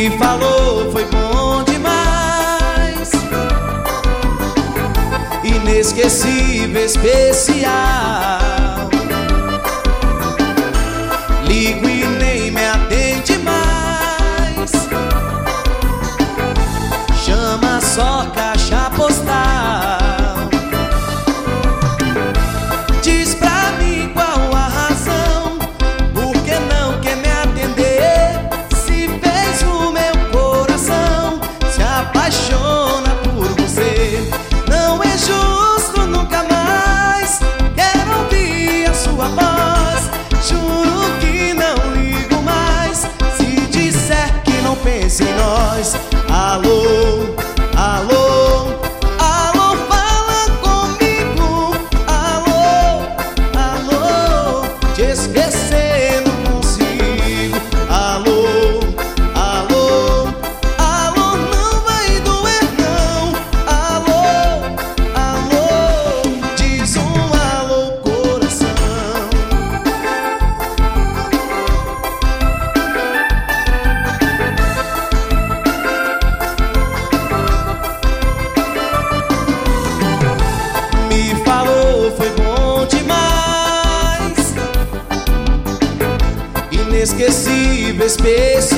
Me falou, foi bom demais, inesquecível, especial. Ligo e nem me atende mais, chama só caixa postal. Diz pra mim qual a razão, por que não quer me atender? Se fez o meu coração, se apaixona por você. Não é justo, nunca mais quero ouvir a sua voz. Juro que não ligo mais, se disser que não pensa em nós. Alô, alô, alô, fala comigo. Alô, alô, te esquecer não consigo. Alô, alô, alô, não vai doer não. Alô, alô, diz um alô, coração. Me falou, foi bom demais, inesquecível, especial.